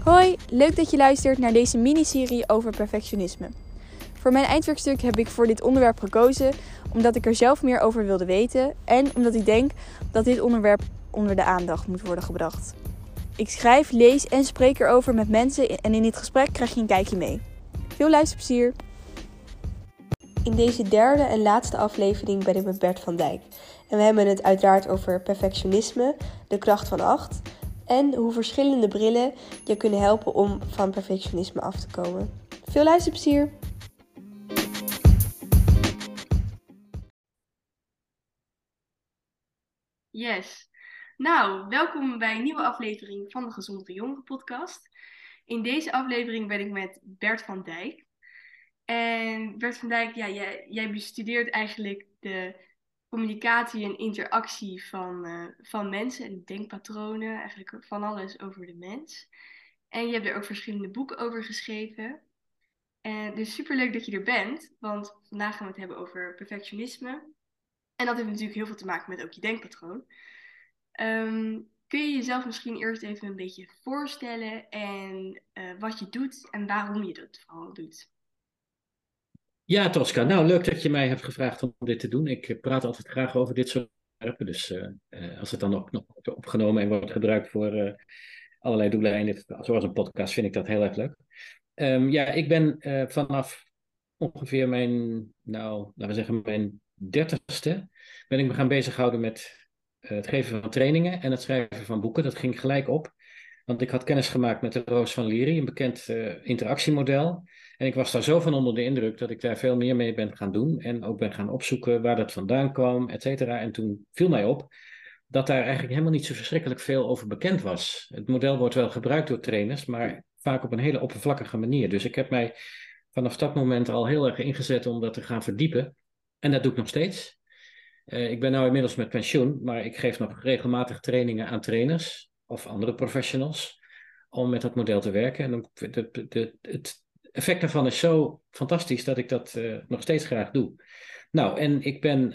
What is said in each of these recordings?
Hoi, leuk dat je luistert naar deze miniserie over perfectionisme. Voor mijn eindwerkstuk heb ik voor dit onderwerp gekozen omdat ik er zelf meer over wilde weten en omdat ik denk dat dit onderwerp onder de aandacht moet worden gebracht. Ik schrijf, lees en spreek erover met mensen en in dit gesprek krijg je een kijkje mee. Veel luisterplezier! In deze derde en laatste aflevering ben ik met Bert van Dijk. En we hebben het uiteraard over perfectionisme, de kracht van 8... en hoe verschillende brillen je kunnen helpen om van perfectionisme af te komen. Veel luisterplezier! Yes. Nou, welkom bij een nieuwe aflevering van de Gezondere Jongeren podcast. In deze aflevering ben ik met Bert van Dijk. En Bert van Dijk, ja, jij bestudeert eigenlijk de communicatie en interactie van mensen en denkpatronen, eigenlijk van alles over de mens. En je hebt er ook verschillende boeken over geschreven. Dus superleuk dat je er bent, want vandaag gaan we het hebben over perfectionisme. En dat heeft natuurlijk heel veel te maken met ook je denkpatroon. Kun je jezelf misschien eerst even een beetje voorstellen en wat je doet en waarom je dat vooral doet? Ja, Tosca. Nou, leuk dat je mij hebt gevraagd om dit te doen. Ik praat altijd graag over dit soort onderwerpen. Dus als het dan ook nog wordt opgenomen en wordt gebruikt voor allerlei doeleinden, zoals een podcast, vind ik dat heel erg leuk. Ja, ik ben vanaf ongeveer laten we zeggen, mijn 30ste, ben ik me gaan bezighouden met het geven van trainingen en het schrijven van boeken. Dat ging gelijk op. Want ik had kennis gemaakt met de Roos van Liry, een bekend interactiemodel. En ik was daar zo van onder de indruk dat ik daar veel meer mee ben gaan doen. En ook ben gaan opzoeken waar dat vandaan kwam, et cetera. En toen viel mij op dat daar eigenlijk helemaal niet zo verschrikkelijk veel over bekend was. Het model wordt wel gebruikt door trainers, maar vaak op een hele oppervlakkige manier. Dus ik heb mij vanaf dat moment al heel erg ingezet om dat te gaan verdiepen. En dat doe ik nog steeds. Ik ben nu inmiddels met pensioen, maar ik geef nog regelmatig trainingen aan trainers of andere professionals om met dat model te werken. En het effect daarvan is zo fantastisch dat ik dat nog steeds graag doe. Nou, en ik ben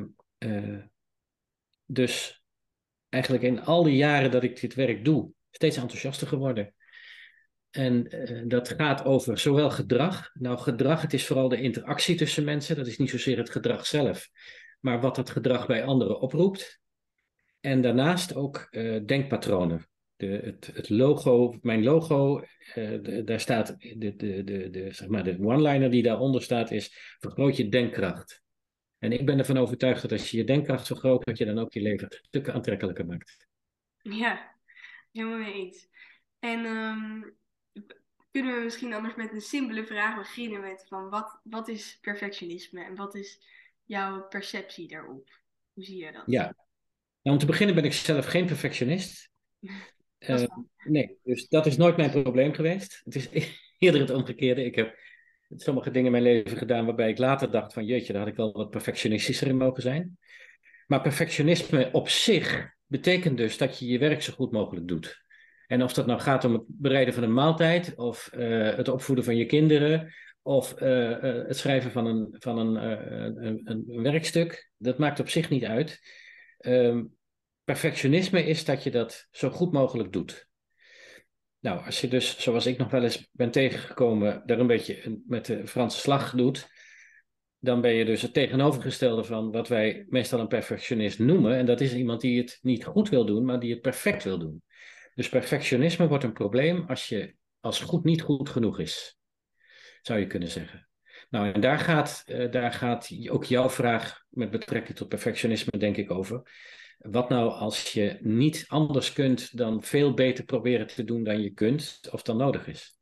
dus eigenlijk in al die jaren dat ik dit werk doe, steeds enthousiaster geworden. En dat gaat over zowel gedrag. Nou, gedrag, het is vooral de interactie tussen mensen. Dat is niet zozeer het gedrag zelf, maar wat dat gedrag bij anderen oproept. En daarnaast ook denkpatronen. Het logo, mijn logo, daar staat zeg maar de one-liner die daaronder staat is: vergroot je denkkracht. En ik ben ervan overtuigd dat als je je denkkracht vergroot, dat je dan ook je leven stukken aantrekkelijker maakt. Ja, helemaal mee eens. En kunnen we misschien anders met een simpele vraag beginnen met van wat is perfectionisme en wat is jouw perceptie daarop? Hoe zie je dat? Ja, nou, om te beginnen ben ik zelf geen perfectionist. Dat is Uh, nee, dus dat is nooit mijn probleem geweest. Het is eerder het omgekeerde. Ik heb sommige dingen in mijn leven gedaan waarbij ik later dacht van jeetje, daar had ik wel wat perfectionistischer in mogen zijn. Maar perfectionisme op zich betekent dus dat je je werk zo goed mogelijk doet. En of dat nou gaat om het bereiden van een maaltijd, of het opvoeden van je kinderen, of het schrijven van een werkstuk, dat maakt op zich niet uit. Perfectionisme is dat je dat zo goed mogelijk doet. Nou, als je dus, zoals ik nog wel eens ben tegengekomen, daar een beetje met de Franse slag doet, dan ben je dus het tegenovergestelde van wat wij meestal een perfectionist noemen. En dat is iemand die het niet goed wil doen, maar die het perfect wil doen. Dus perfectionisme wordt een probleem als goed niet goed genoeg is, zou je kunnen zeggen. Nou, en daar gaat ook jouw vraag met betrekking tot perfectionisme, denk ik, over. Wat nou als je niet anders kunt dan veel beter proberen te doen dan je kunt of dan nodig is?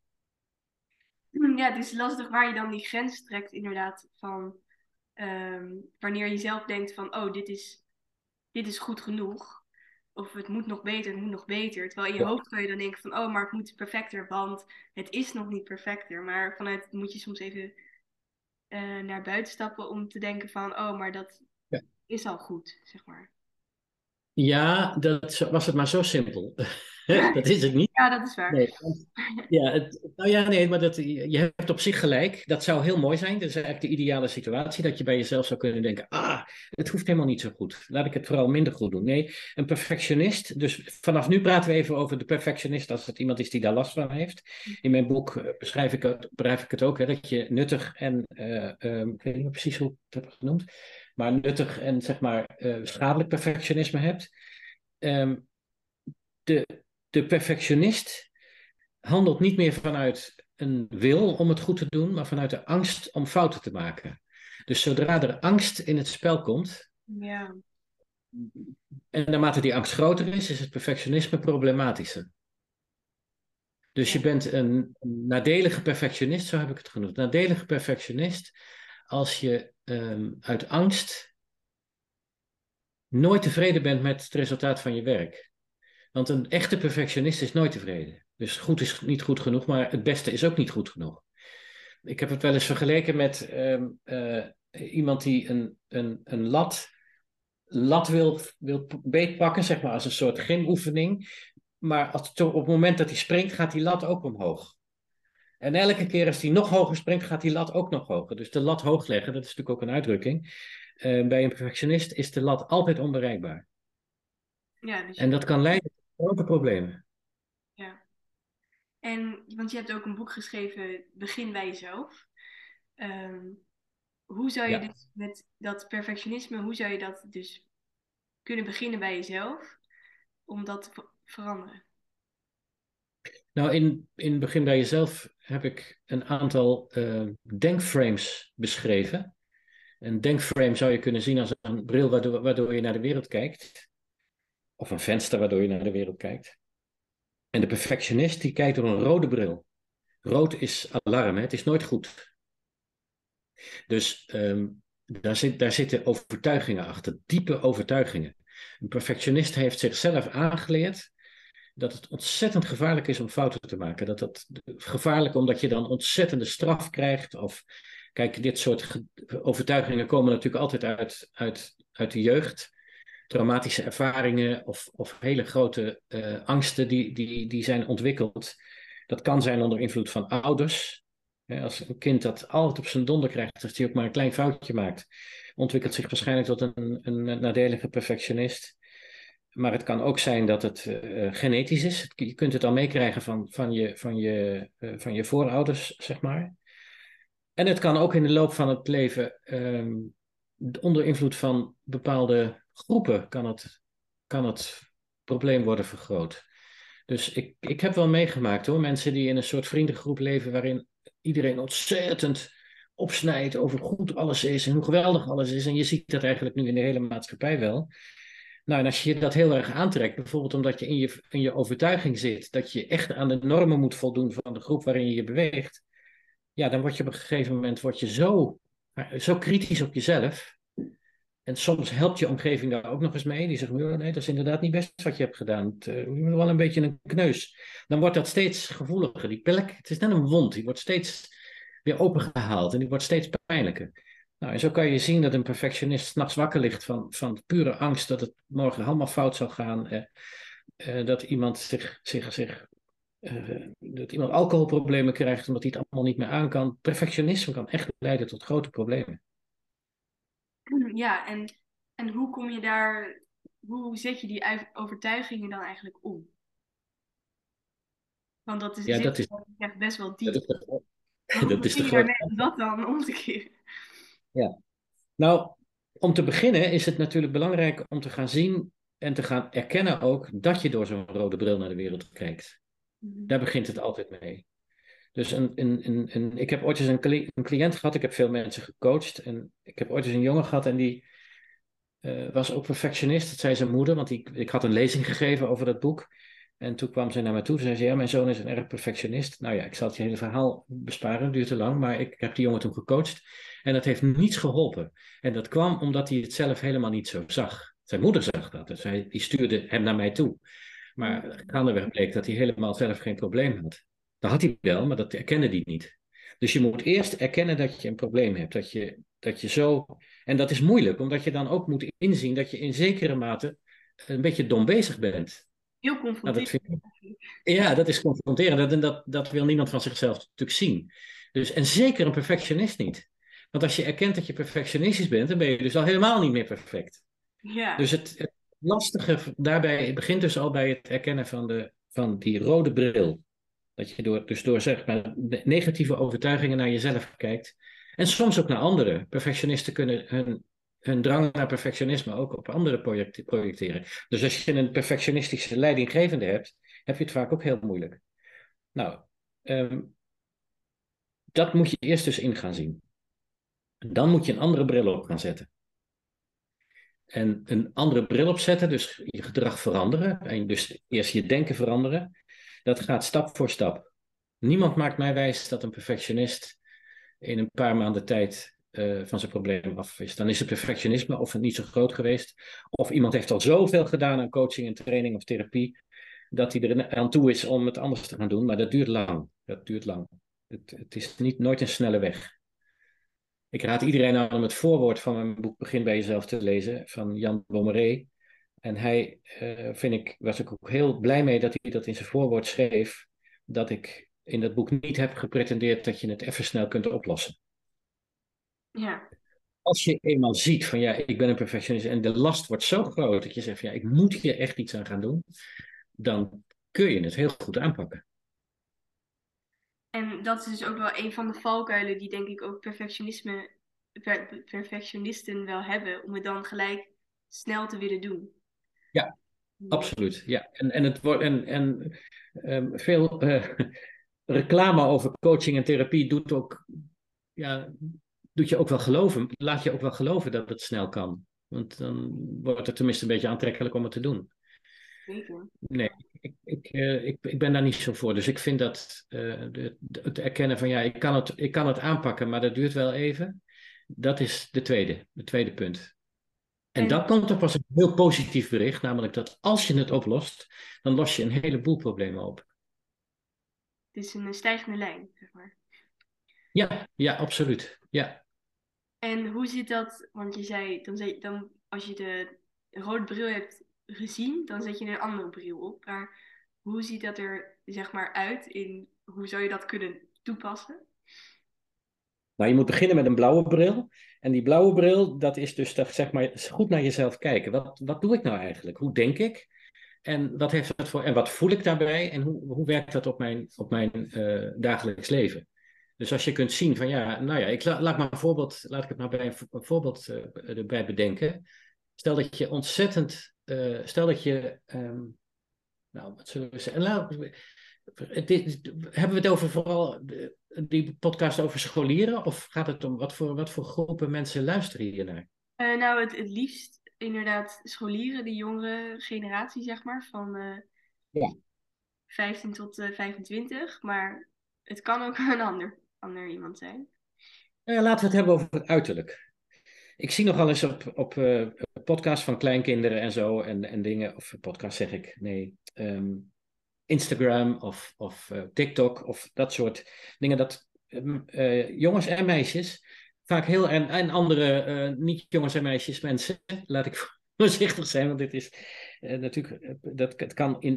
Ja, het is lastig waar je dan die grens trekt, inderdaad, van wanneer je zelf denkt van, oh, dit is goed genoeg. Of het moet nog beter, het moet nog beter. Terwijl in je hoofd kan je dan denken van, oh, maar het moet perfecter, want het is nog niet perfecter. Maar vanuit moet je soms even naar buiten stappen om te denken van, oh, maar dat Ja. is al goed, zeg maar. Ja, dat was het maar zo simpel. Dat is het niet. Ja, dat is waar. Nee, ja, nou ja, nee, maar je hebt op zich gelijk. Dat zou heel mooi zijn. Dat is eigenlijk de ideale situatie. Dat je bij jezelf zou kunnen denken: het hoeft helemaal niet zo goed. Laat ik het vooral minder goed doen. Nee, een perfectionist. Dus vanaf nu praten we even over de perfectionist als het iemand is die daar last van heeft. In mijn boek beschrijf ik het ook, hè, dat je nuttig en, ik weet niet meer precies hoe ik het heb genoemd, maar nuttig en zeg maar schadelijk perfectionisme hebt. Ehm, de, de perfectionist handelt niet meer vanuit een wil om het goed te doen, maar vanuit de angst om fouten te maken. Dus zodra er angst in het spel komt, Ja, en naarmate die angst groter is het perfectionisme problematischer. Dus je ja, bent een nadelige perfectionist, zo heb ik het genoemd. Nadelige perfectionist als je uit angst nooit tevreden bent met het resultaat van je werk. Want een echte perfectionist is nooit tevreden. Dus goed is niet goed genoeg, maar het beste is ook niet goed genoeg. Ik heb het wel eens vergeleken met iemand die een lat wil beetpakken, zeg maar, als een soort gymoefening. Maar op het moment dat hij springt, gaat die lat ook omhoog. En elke keer als hij nog hoger springt, gaat die lat ook nog hoger. Dus de lat hoog leggen, dat is natuurlijk ook een uitdrukking. Bij een perfectionist is de lat altijd onbereikbaar. ja, dus En dat kan leiden tot grote problemen. ja. En, want je hebt ook een boek geschreven, Begin bij jezelf. Ehm, hoe zou je Ja. dus met dat perfectionisme, hoe zou je dat dus kunnen beginnen bij jezelf om dat te veranderen? Nou, in Begin bij jezelf heb ik een aantal denkframes beschreven. Een denkframe zou je kunnen zien als een bril waardoor je naar de wereld kijkt. Of een venster waardoor je naar de wereld kijkt. En de perfectionist die kijkt door een rode bril. Rood is alarm, hè? Het is nooit goed. Dus daar zitten overtuigingen achter, diepe overtuigingen. Een perfectionist heeft zichzelf aangeleerd dat het ontzettend gevaarlijk is om fouten te maken. Dat gevaarlijk omdat je dan ontzettende straf krijgt. Of kijk, dit soort overtuigingen komen natuurlijk altijd uit de jeugd. Traumatische ervaringen of hele grote angsten die zijn ontwikkeld. Dat kan zijn onder invloed van ouders. Als een kind dat altijd op zijn donder krijgt, als hij ook maar een klein foutje maakt, ontwikkelt zich waarschijnlijk tot een nadelige perfectionist. Maar het kan ook zijn dat het genetisch is. Je kunt het al meekrijgen van je voorouders, zeg maar. En het kan ook in de loop van het leven, onder invloed van bepaalde groepen, kan het probleem worden vergroot. Dus ik heb wel meegemaakt hoor, mensen die in een soort vriendengroep leven waarin iedereen ontzettend opsnijdt over hoe goed alles is en hoe geweldig alles is. En je ziet dat eigenlijk nu in de hele maatschappij wel. Nou, en als je dat heel erg aantrekt, bijvoorbeeld omdat je in je overtuiging zit dat je echt aan de normen moet voldoen van de groep waarin je je beweegt, ja, dan word je op een gegeven moment zo kritisch op jezelf. En soms helpt je omgeving daar ook nog eens mee. Die zegt, "Oh, nee, dat is inderdaad niet best wat je hebt gedaan. Je bent wel een beetje een kneus." Dan wordt dat steeds gevoeliger. Die plek, het is net een wond, die wordt steeds weer opengehaald en die wordt steeds pijnlijker. Nou, en zo kan je zien dat een perfectionist 's nachts wakker ligt van pure angst dat het morgen allemaal fout zal gaan. Dat iemand dat iemand alcoholproblemen krijgt omdat hij het allemaal niet meer aan kan. Perfectionisme kan echt leiden tot grote problemen. Ja, en hoe kom je daar, hoe zet je die overtuigingen dan eigenlijk om? Want dat is, Ja, zit dat is, echt best wel dat diep. is, de, Maar hoe dat is de begin je grote. daarmee om dat dan om te keren? Ja. Nou, om te beginnen is het natuurlijk belangrijk om te gaan zien en te gaan erkennen ook dat je door zo'n rode bril naar de wereld kijkt. Mhm. Daar begint het altijd mee. Dus ik heb ooit eens een cliënt gehad, ik heb veel mensen gecoacht en ik heb ooit eens een jongen gehad en die was ook perfectionist, dat zei zijn moeder, want ik had een lezing gegeven over dat boek. En toen kwam zij naar mij toe, zei ze, ja, mijn zoon is een erg perfectionist. Nou ja, ik zal het je hele verhaal besparen, het duurt te lang, maar ik heb die jongen toen gecoacht. En dat heeft niets geholpen. En dat kwam omdat hij het zelf helemaal niet zo zag. Zijn moeder zag dat, dus die stuurde hem naar mij toe. Maar gaandeweg bleek dat hij helemaal zelf geen probleem had. Dat had hij wel, maar dat erkende hij niet. Dus je moet eerst erkennen dat je een probleem hebt. Dat je zo. En dat is moeilijk, omdat je dan ook moet inzien dat je in zekere mate een beetje dom bezig bent. Heel Nou, dat confronterend. vind ja, dat is confronterend. Dat wil niemand van zichzelf natuurlijk zien. Dus, en zeker een perfectionist niet. Want als je erkent dat je perfectionistisch bent, dan ben je dus al helemaal niet meer perfect. Dus Ja, het lastige daarbij begint dus al bij het erkennen van die rode bril. Dat je door zeg maar negatieve overtuigingen naar jezelf kijkt. En soms ook naar anderen. Perfectionisten kunnen hun drang naar perfectionisme ook op anderen projecteren. Dus als je een perfectionistische leidinggevende hebt, heb je het vaak ook heel moeilijk. Nou, ehm, dat moet je eerst dus in gaan zien. Dan moet je een andere bril op gaan zetten. En een andere bril opzetten, dus je gedrag veranderen. En dus eerst je denken veranderen. Dat gaat stap voor stap. Niemand maakt mij wijs dat een perfectionist in een paar maanden tijd van zijn probleem af is. Dan is het perfectionisme of het niet zo groot geweest. Of iemand heeft al zoveel gedaan aan coaching en training of therapie, dat hij er aan toe is om het anders te gaan doen. Maar dat duurt lang. Dat duurt lang. Het is nooit een snelle weg. Ik raad iedereen aan om het voorwoord van mijn boek Begin bij jezelf te lezen, van Jan Bommeré. En hij, was ik ook heel blij mee dat hij dat in zijn voorwoord schreef, dat ik in dat boek niet heb gepretendeerd dat je het even snel kunt oplossen. ja. Als je eenmaal ziet van ja, ik ben een perfectionist en de last wordt zo groot dat je zegt van ja, ik moet hier echt iets aan gaan doen, dan kun je het heel goed aanpakken. En dat is dus ook wel een van de valkuilen die denk ik ook perfectionisten wel hebben, om het dan gelijk snel te willen doen. Ja, absoluut. Ja. En het wordt veel reclame over coaching en therapie ja, doet je ook wel geloven, laat je ook wel geloven dat het snel kan. Want dan wordt het tenminste een beetje aantrekkelijk om het te doen. Zeker. Nee, ik ben daar niet zo voor. Dus ik vind dat het erkennen van ja, ik kan het aanpakken, maar dat duurt wel even. Dat is het tweede punt. En En dan komt er pas een heel positief bericht, namelijk dat als je het oplost, dan los je een heleboel problemen op. het is een stijgende lijn, zeg maar. Ja, ja, absoluut. Ja. En hoe zit dat? Want dan als je de rode bril hebt gezien, dan zet je een andere bril op. Maar hoe ziet dat er, zeg maar, uit in hoe zou je dat kunnen toepassen? Nou, je moet beginnen met een blauwe bril. En die blauwe bril, dat is dus dat, zeg maar, goed naar jezelf kijken. Wat doe ik nou eigenlijk? Hoe denk ik? En wat heeft dat voor, en wat voel ik daarbij? En hoe werkt dat op mijn dagelijks leven? Dus als je kunt zien van ja, nou ja, laat ik het maar bij een voorbeeld erbij bedenken. Stel dat je stel dat je, nou, wat zullen we zeggen? Hebben we het over vooral die podcast over scholieren? Of gaat het om wat voor groepen mensen luisteren hier naar? Nou, het liefst inderdaad scholieren, de jongere generatie, zeg maar, van Ja. 15 tot 25. Maar het kan ook een ander iemand zijn. Laten we het hebben over het uiterlijk. Ik zie nogal eens op podcasts van kleinkinderen en zo en dingen, of podcast zeg ik, nee, Instagram of TikTok of dat soort dingen, dat jongens en meisjes, vaak en andere niet-jongens en meisjes, mensen, laat ik voorzichtig zijn, want dit is natuurlijk, het kan in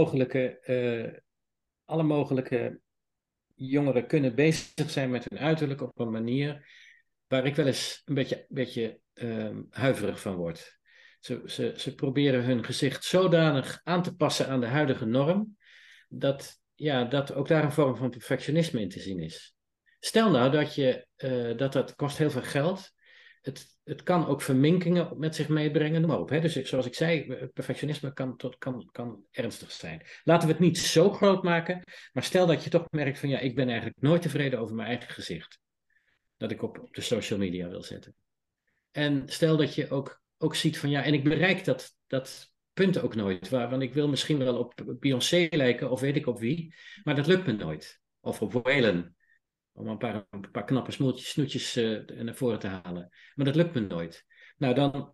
alle mogelijke jongeren kunnen bezig zijn met hun uiterlijk op een manier waar ik wel eens een beetje huiverig van word. Ze proberen hun gezicht zodanig aan te passen aan de huidige norm, dat ook daar een vorm van perfectionisme in te zien is. Stel nou dat kost heel veel geld. Het kan ook verminkingen met zich meebrengen, noem maar op. Hè? Dus zoals ik zei, perfectionisme kan ernstig zijn. Laten we het niet zo groot maken, maar stel dat je toch merkt van ja, ik ben eigenlijk nooit tevreden over mijn eigen gezicht. Dat ik op de social media wil zetten. En stel dat je ook ziet van ja, en ik bereik dat punt ook nooit. Want ik wil misschien wel op Beyoncé lijken of weet ik op wie, maar dat lukt me nooit. Of op Waylon, om een paar knappe snoetjes naar voren te halen. Maar dat lukt me nooit. Nou, dan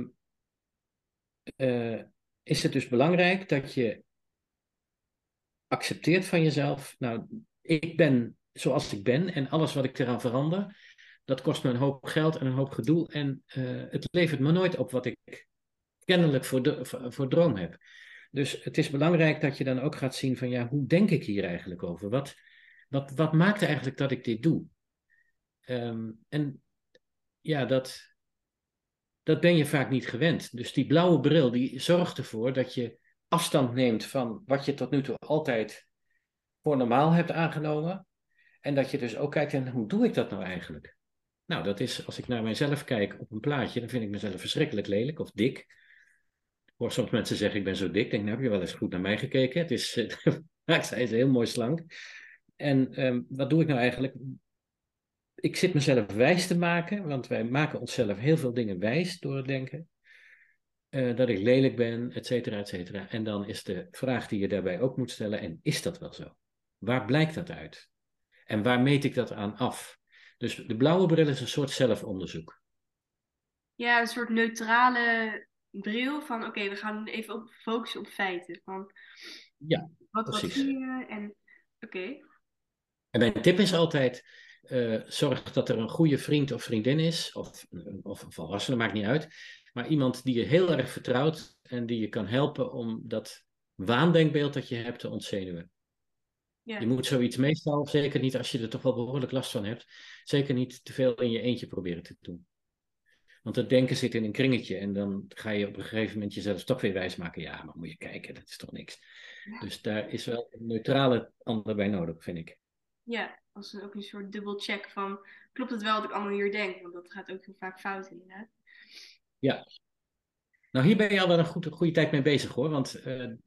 is het dus belangrijk dat je accepteert van jezelf. Nou, ik ben zoals ik ben en alles wat ik eraan verander, dat kost me een hoop geld en een hoop gedoe. En het levert me nooit op wat ik kennelijk voor droom heb. Dus het is belangrijk dat je dan ook gaat zien van ja, hoe denk ik hier eigenlijk over? Wat maakt eigenlijk dat ik dit doe? En ja, dat ben je vaak niet gewend. Dus die blauwe bril die zorgt ervoor dat je afstand neemt van wat je tot nu toe altijd voor normaal hebt aangenomen. En dat je dus ook kijkt, en hoe doe ik dat nou eigenlijk? Nou, dat is, als ik naar mijzelf kijk op een plaatje, dan vind ik mezelf verschrikkelijk lelijk of dik. Ik hoor soms mensen zeggen, ik ben zo dik. Ik denk, nou, heb je wel eens goed naar mij gekeken? Het is, ik zei ze heel mooi slank. En wat doe ik nou eigenlijk? Ik zit mezelf wijs te maken, want wij maken onszelf heel veel dingen wijs door het denken. Dat ik lelijk ben, et cetera, et cetera. En dan is de vraag die je daarbij ook moet stellen, en is dat wel zo? Waar blijkt dat uit? En waar meet ik dat aan af? Dus de blauwe bril is een soort zelfonderzoek. Ja, een soort neutrale bril van oké, we gaan even focussen op feiten. Van Ja, wat zie precies. je en oké. En mijn tip is altijd, zorg dat er een goede vriend of vriendin is, of een volwassene, maakt niet uit. Maar iemand die je heel erg vertrouwt en die je kan helpen om dat waandenkbeeld dat je hebt te ontzenuwen. Je Ja, moet zoiets meestal, zeker niet als je er toch wel behoorlijk last van hebt, zeker niet te veel in je eentje proberen te doen. Want het denken zit in een kringetje en dan ga je op een gegeven moment jezelf toch weer wijsmaken. Ja, maar moet je kijken, dat is toch niks. Dus daar is wel een neutrale ander bij nodig, vind ik. ja, als ook een soort dubbelcheck van klopt het wel wat ik allemaal hier denk? Want dat gaat ook heel vaak fout inderdaad. Ja, nou hier ben je al wel een goede tijd mee bezig hoor. Want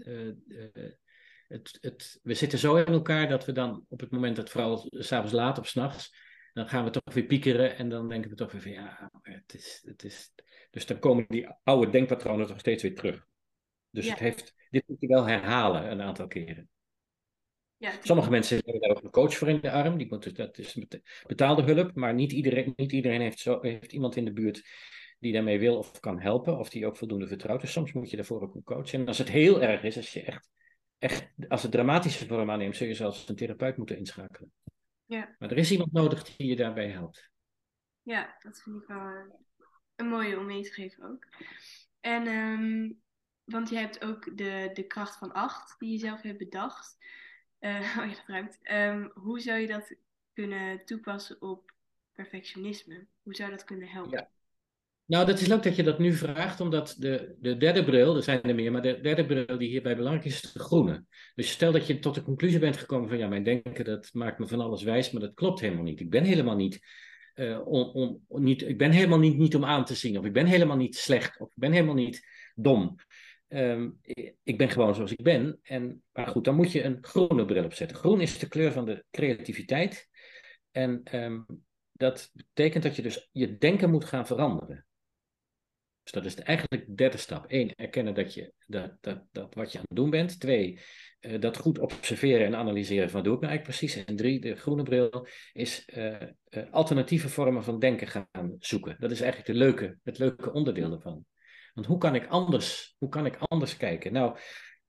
we zitten zo in elkaar dat we dan op het moment dat vooral s'avonds laat of s'nachts, dan gaan we toch weer piekeren en dan denken we toch weer van ja, het is. Dus dan komen die oude denkpatronen toch steeds weer terug. Dus Ja, dit moet je wel herhalen een aantal keren. ja, het is, Sommige mensen hebben daar ook een coach voor in de arm. Dat is betaalde hulp, maar niet iedereen heeft iemand in de buurt die daarmee wil of kan helpen, of die ook voldoende vertrouwt. Dus soms moet je daarvoor ook een coach. En als het heel erg is, als je als het dramatische vorm aanneemt, zul je zelfs een therapeut moeten inschakelen. ja, Maar er is iemand nodig die je daarbij helpt. ja, dat vind ik wel een mooie om mee te geven ook. En, want je hebt ook de kracht van 8 die je zelf hebt bedacht. Oh ja, dat ruimt. Hoe zou je dat kunnen toepassen op perfectionisme? Hoe zou dat kunnen helpen? Ja. Nou, dat is leuk dat je dat nu vraagt, omdat de derde bril, er zijn er meer, maar de derde bril die hierbij belangrijk is de groene. Dus stel dat je tot de conclusie bent gekomen van ja, mijn denken dat maakt me van alles wijs, maar dat klopt helemaal niet. Ik ben helemaal ik ben helemaal niet om aan te zien, of ik ben helemaal niet slecht, of ik ben helemaal niet dom. Ik ben gewoon zoals ik ben. Maar goed, dan moet je een groene bril opzetten. Groen is de kleur van de creativiteit. En dat betekent dat je dus je denken moet gaan veranderen. Dus dat is eigenlijk de derde stap. Eén, erkennen dat wat je aan het doen bent. Twee, dat goed observeren en analyseren van wat doe ik nou eigenlijk precies. En drie, de groene bril is alternatieve vormen van denken gaan zoeken. Dat is eigenlijk het leuke onderdeel ervan. Want hoe kan ik anders kijken? Nou,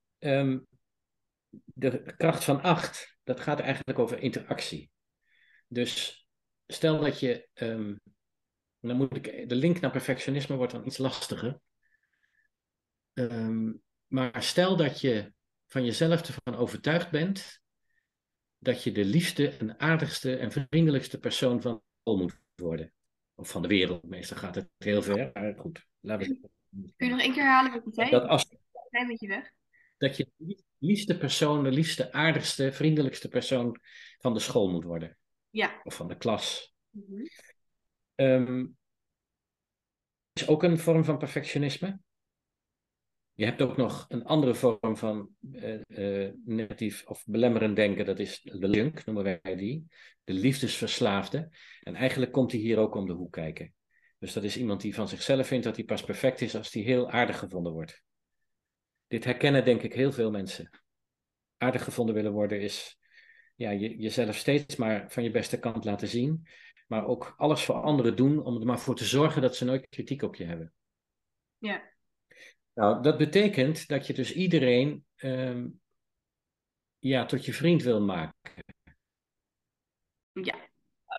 de kracht van 8, dat gaat eigenlijk over interactie. Dus stel dat je, de link naar perfectionisme wordt dan iets lastiger. Maar stel dat je van jezelf ervan overtuigd bent dat je de liefste en aardigste en vriendelijkste persoon van de wereld moet worden. Of van de wereld, meestal gaat het heel ver, maar goed, laten we Kun je zeggen. nog één keer herhalen wat je zei? Dat Ik als ben een klein beetje weg. dat je de liefste persoon, de liefste, aardigste, vriendelijkste persoon van de school moet worden. Ja. Of van de klas. Mhm. Um, is ook een vorm van perfectionisme. Je hebt ook nog een andere vorm van negatief of belemmerend denken. Dat is de junk, noemen wij die. De liefdesverslaafde. En eigenlijk komt hij hier ook om de hoek kijken. Dus dat is iemand die van zichzelf vindt dat hij pas perfect is als hij heel aardig gevonden wordt. Dit herkennen denk ik heel veel mensen. Aardig gevonden willen worden is ja, jezelf steeds maar van je beste kant laten zien. Maar ook alles voor anderen doen om er maar voor te zorgen dat ze nooit kritiek op je hebben. Ja. Nou, dat betekent dat je dus iedereen ja, tot je vriend wil maken. Ja.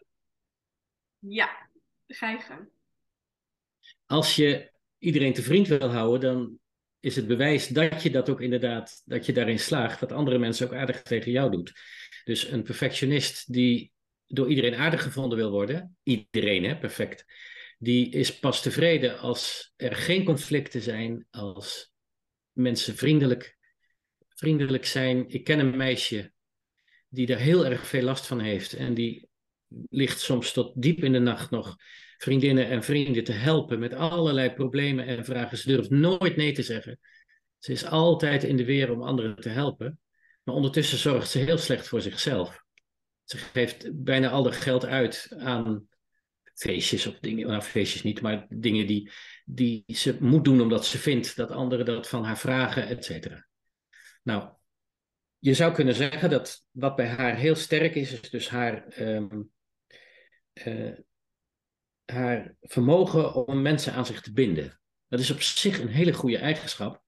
Ja. Ga je gang. Als je iedereen te vriend wil houden, dan is het bewijs dat je dat ook inderdaad, dat je daarin slaagt, dat andere mensen ook aardig tegen jou doet. Dus een perfectionist die door iedereen aardig gevonden wil worden, iedereen hè, perfect, die is pas tevreden als er geen conflicten zijn, als mensen vriendelijk zijn. Ik ken een meisje die daar heel erg veel last van heeft en die ligt soms tot diep in de nacht nog vriendinnen en vrienden te helpen met allerlei problemen en vragen. Ze durft nooit nee te zeggen. Ze is altijd in de weer om anderen te helpen. Maar ondertussen zorgt ze heel slecht voor zichzelf. Ze geeft bijna al dat geld uit aan feestjes of dingen. Nou, feestjes niet, maar dingen die ze moet doen omdat ze vindt dat anderen dat van haar vragen, et cetera. Nou, je zou kunnen zeggen dat wat bij haar heel sterk is dus haar vermogen om mensen aan zich te binden. Dat is op zich een hele goede eigenschap.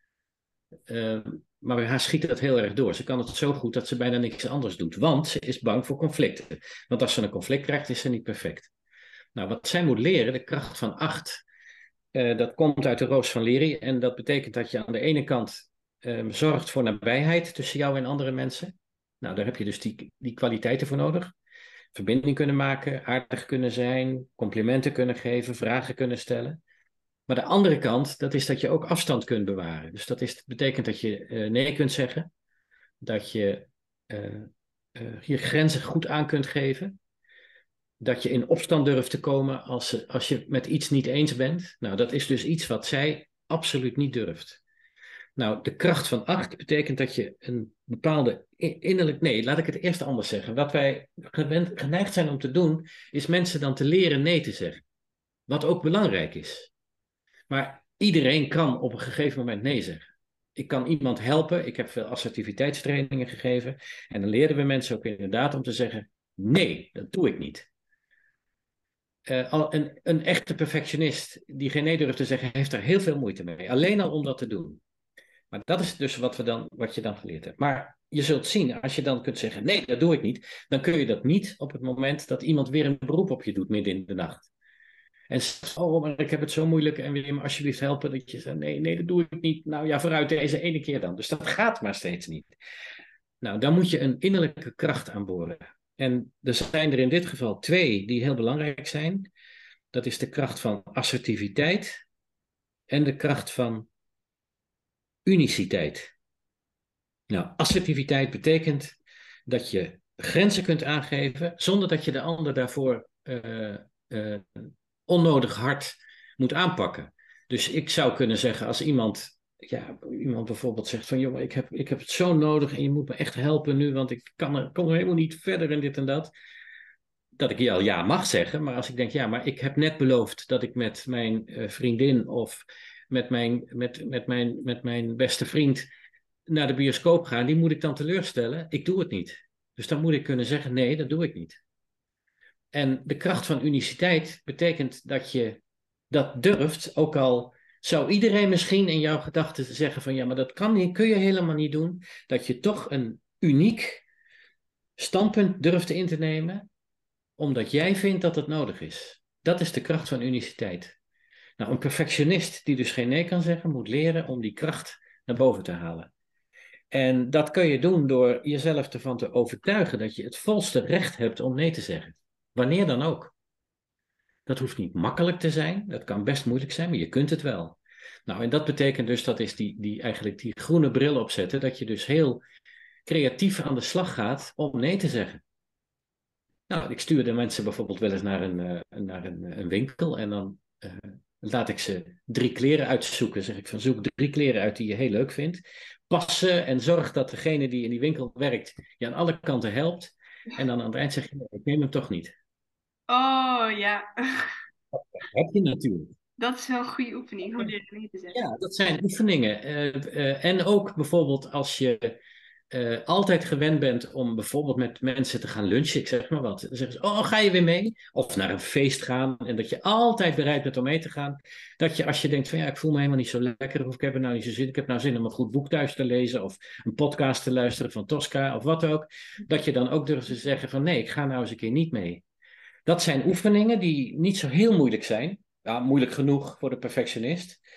Maar bij haar schiet dat heel erg door. Ze kan het zo goed dat ze bijna niks anders doet. Want ze is bang voor conflicten. Want als ze een conflict krijgt, is ze niet perfect. Nou, wat zij moet leren, de kracht van 8, dat komt uit de Roos van Lyri. En dat betekent dat je aan de ene kant zorgt voor nabijheid tussen jou en andere mensen. Nou, daar heb je dus die kwaliteiten voor nodig. Verbinding kunnen maken, aardig kunnen zijn, complimenten kunnen geven, vragen kunnen stellen. Maar de andere kant, dat is dat je ook afstand kunt bewaren. Dus dat betekent dat je nee kunt zeggen, dat je je grenzen goed aan kunt geven, dat je in opstand durft te komen als je met iets niet eens bent. Nou, dat is dus iets wat zij absoluut niet durft. Nou, de kracht van 8 betekent dat je een bepaalde innerlijk... Nee, laat ik het eerst anders zeggen. Wat wij geneigd zijn om te doen, is mensen dan te leren nee te zeggen. Wat ook belangrijk is. Maar iedereen kan op een gegeven moment nee zeggen. Ik kan iemand helpen. Ik heb veel assertiviteitstrainingen gegeven. En dan leren we mensen ook inderdaad om te zeggen, nee, dat doe ik niet. Een echte perfectionist die geen nee durft te zeggen, heeft er heel veel moeite mee. Alleen al om dat te doen. Maar dat is dus wat je dan geleerd hebt. Maar je zult zien, als je dan kunt zeggen, nee, dat doe ik niet, dan kun je dat niet op het moment dat iemand weer een beroep op je doet midden in de nacht. En zegt, oh, maar ik heb het zo moeilijk en wil je me alsjeblieft helpen? Dat je zegt, nee, dat doe ik niet. Nou ja, vooruit deze ene keer dan. Dus dat gaat maar steeds niet. Nou, dan moet je een innerlijke kracht aanboren. En er zijn er in dit geval 2 die heel belangrijk zijn. Dat is de kracht van assertiviteit en de kracht van uniciteit. Nou, assertiviteit betekent dat je grenzen kunt aangeven zonder dat je de ander daarvoor onnodig hard moet aanpakken. Dus ik zou kunnen zeggen als iemand bijvoorbeeld zegt van jongen, ik heb het zo nodig en je moet me echt helpen nu, want ik kom er helemaal niet verder in dit en dat. Dat ik al ja mag zeggen, maar als ik denk ja, maar ik heb net beloofd dat ik met mijn vriendin of met mijn beste vriend naar de bioscoop ga, die moet ik dan teleurstellen. Ik doe het niet. Dus dan moet ik kunnen zeggen nee, dat doe ik niet. En de kracht van uniciteit betekent dat je dat durft, ook al zou iedereen misschien in jouw gedachten zeggen van ja, maar dat kun je helemaal niet doen, dat je toch een uniek standpunt durft in te nemen, omdat jij vindt dat het nodig is. Dat is de kracht van uniciteit. Nou, een perfectionist die dus geen nee kan zeggen, moet leren om die kracht naar boven te halen. En dat kun je doen door jezelf ervan te overtuigen dat je het volste recht hebt om nee te zeggen. Wanneer dan ook. Dat hoeft niet makkelijk te zijn, dat kan best moeilijk zijn, maar je kunt het wel. Nou, en dat betekent dus, dat is eigenlijk die groene bril opzetten, dat je dus heel creatief aan de slag gaat om nee te zeggen. Nou, ik stuur de mensen bijvoorbeeld wel eens naar een winkel en dan laat ik ze 3 kleren uitzoeken. Zeg ik van zoek 3 kleren uit die je heel leuk vindt. Pas ze en zorg dat degene die in die winkel werkt je aan alle kanten helpt. En dan aan het eind zeg je, nee, ik neem hem toch niet. Oh ja, Heb je natuurlijk. dat is wel een goede oefening om dit niet te zeggen. Ja, dat zijn oefeningen. En ook bijvoorbeeld als je altijd gewend bent om bijvoorbeeld met mensen te gaan lunchen, ik zeg maar wat. Dan zeggen ze, oh, ga je weer mee? Of naar een feest gaan en dat je altijd bereid bent om mee te gaan. Dat je als je denkt van ja, ik voel me helemaal niet zo lekker of ik heb er nou niet zo zin. Ik heb nou zin om een goed boek thuis te lezen of een podcast te luisteren van Tosca of wat ook. Dat je dan ook durft te zeggen van nee, ik ga nou eens een keer niet mee. Dat zijn oefeningen die niet zo heel moeilijk zijn. Ja, moeilijk genoeg voor de perfectionist.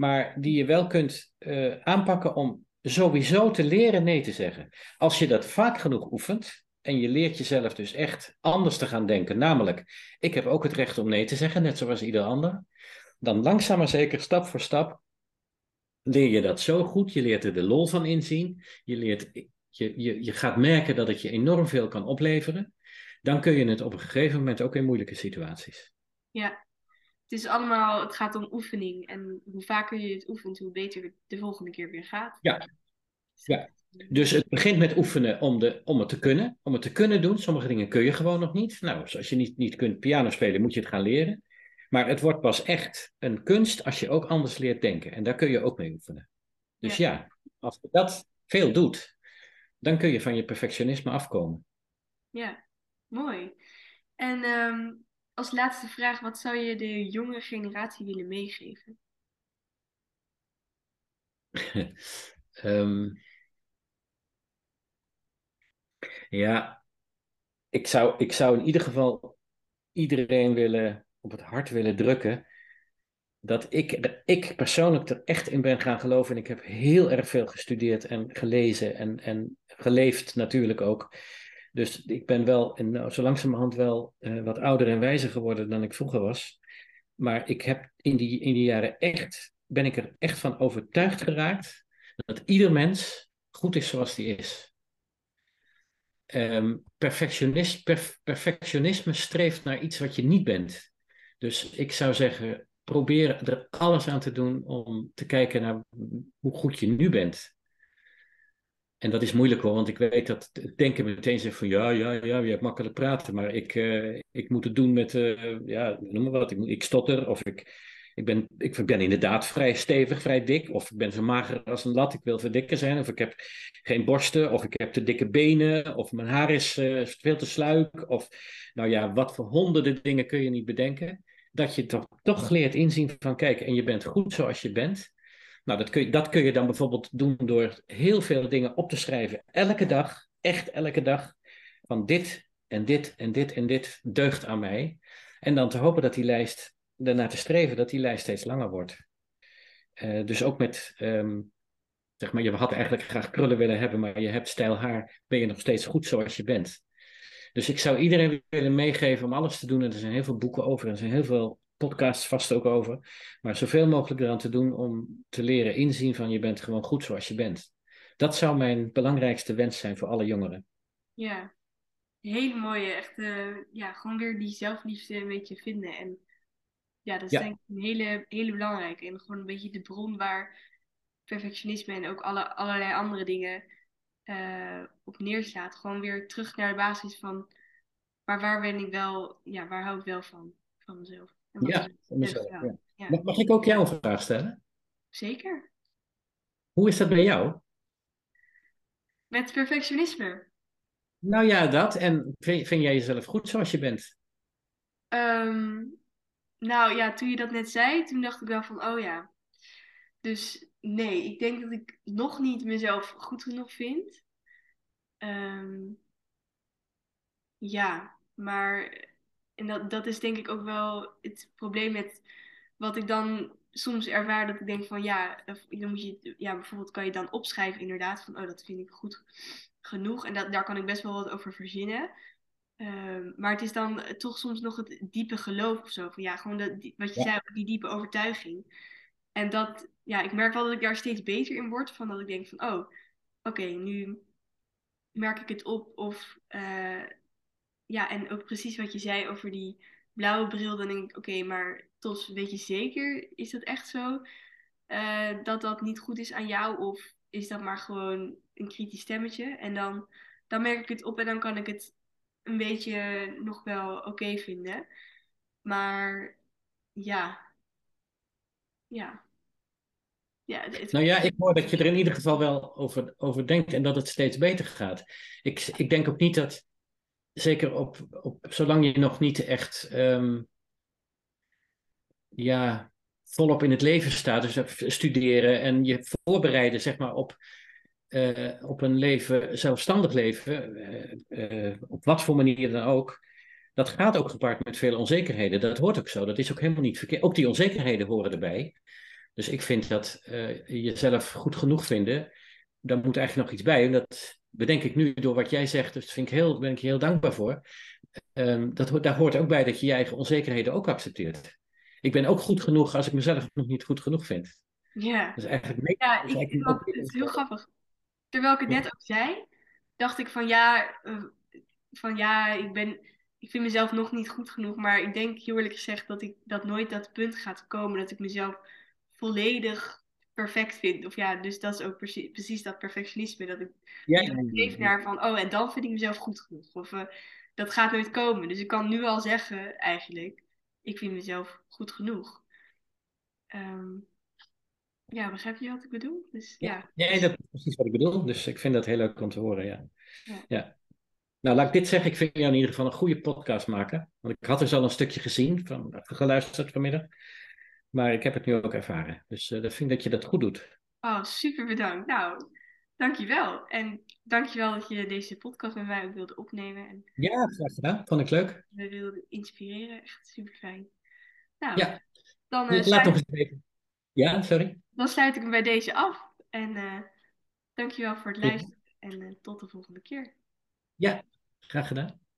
maar die je wel kunt aanpakken om sowieso te leren nee te zeggen. Als je dat vaak genoeg oefent en je leert jezelf dus echt anders te gaan denken, namelijk, ik heb ook het recht om nee te zeggen, net zoals ieder ander, dan langzaam maar zeker, stap voor stap, leer je dat zo goed. Je leert er de lol van inzien. Je gaat merken dat het je enorm veel kan opleveren. Dan kun je het op een gegeven moment ook in moeilijke situaties. Ja, het gaat om oefening. En hoe vaker je het oefent, hoe beter het de volgende keer weer gaat. Ja, ja. Dus het begint met oefenen om het te kunnen. Om het te kunnen doen. Sommige dingen kun je gewoon nog niet. Nou, als je niet kunt piano spelen, moet je het gaan leren. Maar het wordt pas echt een kunst als je ook anders leert denken. En daar kun je ook mee oefenen. Dus ja, als je dat veel doet, dan kun je van je perfectionisme afkomen. Ja, mooi. En als laatste vraag, wat zou je de jongere generatie willen meegeven? Ehm, ja, ik zou in ieder geval iedereen op het hart willen drukken dat ik persoonlijk er echt in ben gaan geloven. En ik heb heel erg veel gestudeerd en gelezen en geleefd natuurlijk ook. Dus ik ben wel zo langzamerhand wel wat ouder en wijzer geworden dan ik vroeger was. Maar ik heb in die jaren ben ik er echt van overtuigd geraakt dat ieder mens goed is zoals die is. Perfectionisme streeft naar iets wat je niet bent. Dus ik zou zeggen, probeer er alles aan te doen om te kijken naar hoe goed je nu bent. En dat is moeilijk hoor, want ik weet dat het denken meteen zegt van ja, je hebt makkelijk praten, maar ik moet het doen met, ja, noem maar wat, ik stotter of ik ben inderdaad vrij stevig, vrij dik, of ik ben zo mager als een lat, ik wil veel dikker zijn, of ik heb geen borsten, of ik heb te dikke benen, of mijn haar is veel te sluik, of nou ja, wat voor honderden dingen kun je niet bedenken, dat je toch leert inzien van kijk, en je bent goed zoals je bent. Nou, dat kun je dan bijvoorbeeld doen door heel veel dingen op te schrijven. Elke dag, echt elke dag, van dit en dit en dit en dit deugt aan mij. En dan te hopen dat die lijst, daarna te streven dat die lijst steeds langer wordt. Dus ook met, zeg maar, je had eigenlijk graag krullen willen hebben, maar je hebt stijl haar, ben je nog steeds goed zoals je bent. Dus ik zou iedereen willen meegeven om alles te doen. En er zijn heel veel boeken over, en er zijn heel veel podcasts vast ook over. Maar zoveel mogelijk eraan te doen om te leren inzien van je bent gewoon goed zoals je bent. Dat zou mijn belangrijkste wens zijn voor alle jongeren. Ja, hele mooie, echt, ja, gewoon weer die zelfliefde een beetje vinden. En ja, dat is Ja, denk ik een hele, hele belangrijke. En gewoon een beetje de bron waar perfectionisme en ook allerlei andere dingen op neerslaat. Gewoon weer terug naar de basis van, maar waar ben ik wel, ja, waar hou ik wel van mezelf. En wat is ja, het voor leuk, mezelf. ja. Ja. Ja, Mag ik ook jou een vraag stellen? zeker. Hoe is dat bij jou? Met perfectionisme. Nou ja, dat. En vind jij jezelf goed zoals je bent? Ehm, nou ja, toen je dat net zei, toen dacht ik wel van, oh ja. Dus nee, ik denk dat ik nog niet mezelf goed genoeg vind. Ehm, ja, maar en dat is denk ik ook wel het probleem met wat ik dan soms ervaar dat ik denk van ja, dan moet je, ja, bijvoorbeeld kan je dan opschrijven inderdaad van oh, dat vind ik goed genoeg en daar kan ik best wel wat over verzinnen. Maar het is dan toch soms nog het diepe geloof of zo. Van ja, gewoon wat je Ja. zei, die diepe overtuiging. En dat, ja, ik merk wel dat ik daar steeds beter in word. Van dat ik denk van, oh, oké, nu merk ik het op. Of, ja, en ook precies wat je zei over die blauwe bril. Dan denk ik, oké, maar Tos, weet je zeker, is dat echt zo? Dat dat niet goed is aan jou? Of is dat maar gewoon een kritisch stemmetje? En dan merk ik het op en dan kan ik het een beetje nog wel oké vinden. Maar ja, ja, ja, Nou ja, ik hoor dat je er in ieder geval wel over denkt en dat het steeds beter gaat. Ik denk ook niet dat, zeker zolang je nog niet echt ja, volop in het leven staat, dus studeren en je voorbereiden zeg maar, op een leven, zelfstandig leven, op wat voor manier dan ook, dat gaat ook gepaard met veel onzekerheden. Dat hoort ook zo, dat is ook helemaal niet verkeerd. Ook die onzekerheden horen erbij. Dus ik vind dat jezelf goed genoeg vinden, daar moet eigenlijk nog iets bij. En dat bedenk ik nu door wat jij zegt, dus daar ben ik je heel dankbaar voor. Daar hoort ook bij dat je je eigen onzekerheden ook accepteert. Ik ben ook goed genoeg als ik mezelf nog niet goed genoeg vind. Ja, Dat is eigenlijk, ja dat is eigenlijk het is heel grappig. Terwijl ik het ja. net ook zei, dacht ik van ja, ik vind mezelf nog niet goed genoeg. Maar ik denk heel eerlijk gezegd dat nooit dat punt gaat komen dat ik mezelf volledig perfect vind. Of ja, dus dat is ook precies dat perfectionisme. Dat ik Ja, nu streef naar van, oh, en dan vind ik mezelf goed genoeg. Of dat gaat nooit komen. Dus ik kan nu al zeggen, eigenlijk, ik vind mezelf goed genoeg. Ehm, ja, begrijp je wat ik bedoel? Dus ja. ja. Nee, dat is precies wat ik bedoel. Dus ik vind dat heel leuk om te horen, ja. Ja. Ja. Nou, laat ik dit zeggen. Ik vind jou in ieder geval een goede podcast maken. Want ik had dus al een stukje gezien, geluisterd vanmiddag. Maar ik heb het nu ook ervaren. Dus dat vind ik dat je dat goed doet. Oh, super bedankt. Nou, dankjewel. En dankjewel dat je deze podcast met mij ook wilde opnemen en Ja, graag gedaan. Vond ik leuk. me wilde inspireren. Echt super fijn. Nou, Ja, dan, laat nog eens weten. Ja, sorry. dan sluit ik hem bij deze af. En dankjewel voor het Prima. luisteren. En tot de volgende keer. Ja, graag gedaan.